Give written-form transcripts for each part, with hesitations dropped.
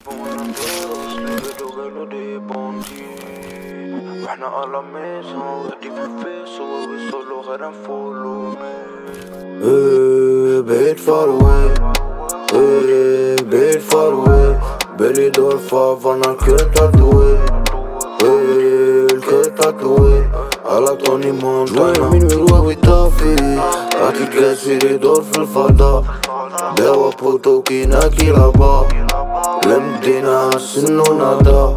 واحنا على ميزان وهدي في الفيس وبيوصلوا غير نفولو بعيد far away بعيد far away بالي دور فانا الكل تاتوي الكل تاتوي على طوني مونتانا من ويروح ويطافي هتلقى سيري دور في الفضاء دوا بوتو كينا كيلابا لمدينا سنو نادا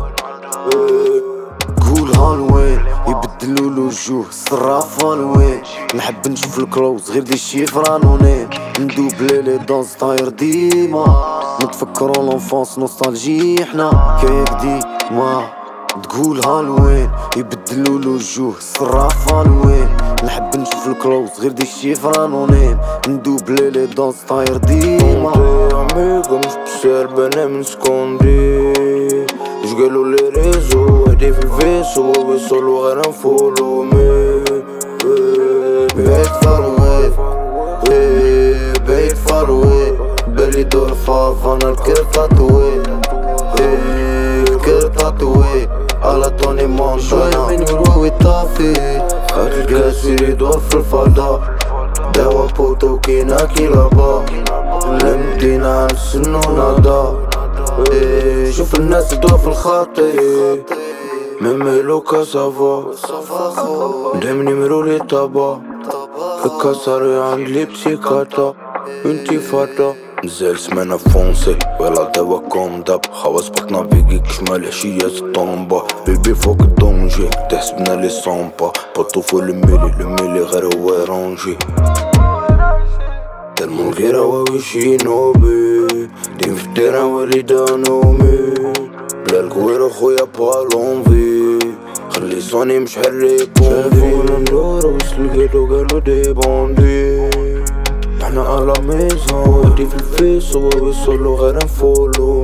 قول هالوين يبدلولو الجوه صراف هالوين نحب نشوف الكروز غير دي الشيفر انونيم ندوب ليلي دانس طاير ديما نتفكرو لونفونس نوستالجي احنا كيك ديما تقول هالوين يبدلولو الجوه صراف هالوين نحب نشوف الكروز غير دي الشيفر انونيم ندوب ليلي دانس طاير ديما اميغو مش بسربانة من سكوندي اش قالوا لي ريزو هدي في الفيسو وبيوصلوا غير نفولو بعيد far away بعيد far away بالي دور فانا الكل تاتوي الكل تاتوي على طوني مونتانا شوية من ويروح ويطافي هتلقى سيري دور في الفضاء دوا بوتو كينا كيلابا لمدينا سنو نادا شوف الناس تدور في الخاطي ميميلو كاسافا دايم نمرو لي طابا الكسر عند لي بسيكاتا انتفاضة نزال سمانة فونسي ولا دوا كومداب خواص بطنا فيكي شمال عشية الطومبا بيبي فوق الدونجي تحسبنا لي صومبا بطوفو الميلي غير هو يرونجي تلمون غير هو ويشينوبي دين في الديران وليدا نومي بلا الكوير خويا بالونفي خلي صوني مش حريكون شافونا ندور وصل القيلو قالو دي بوندي احنا على ميزان وهدي في الفيس وبيوصلوا غير نفولو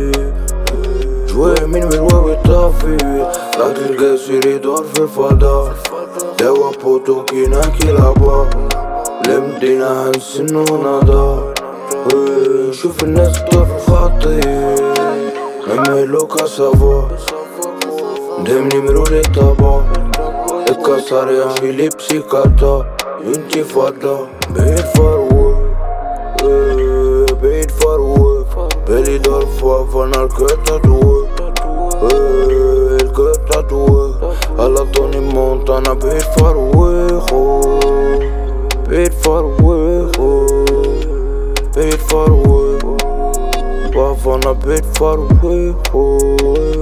شوية من ويروح ويطافي لا تلقى سيري دور في الفضاء دوا بوتو كينا كيلابا لمدينا هنسنو نادا شوف الناس تدور في الخاطي ميميلو كاسافا دايم نمرو لي طابا الكسر عندي لي بسيكاتا انتفاضة بعيد far away بعيد far away بالي دور فانا الكل تاتوي الكل تاتوي على طوني مونتانا بعيد far away بعيد far away بعيد far away فانا بعيد far away